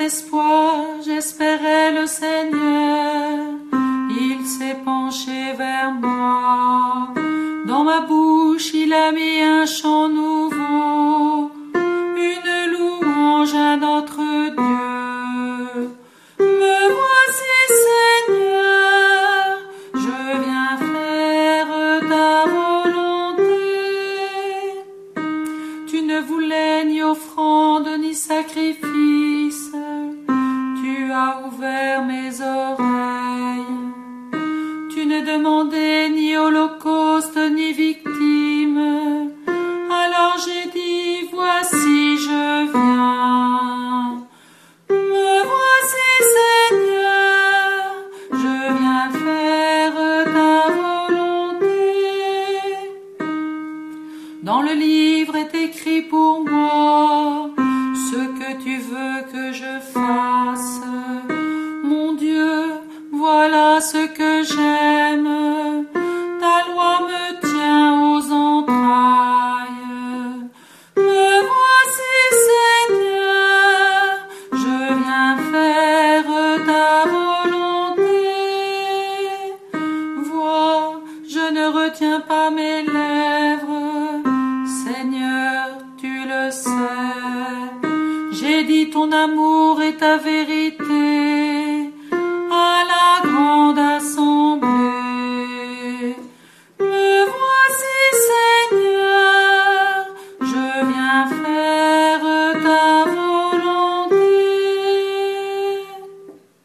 espoir, j'espérais le Seigneur. Il s'est penché vers moi. Dans ma bouche, il a mis un chant nouveau, une louange à notre Dieu. Me voici, Seigneur, je viens faire ta volonté. Tu ne voulais ni offrande ni sacrifice, tu as ouvert mes oreilles. Tu ne demandais ni holocauste ni victime. Alors j'ai dit, voici je viens. Me voici, Seigneur, je viens faire ta volonté. Dans le livre est écrit pour moi ce que tu veux que je fasse. Mon Dieu, voilà ce que j'aime. Ta loi me tient aux entrailles. Me voici, Seigneur, je viens faire ta volonté. Vois, je ne retiens pas mes lèvres. Seigneur, tu le sais. J'ai dit ton amour et ta vérité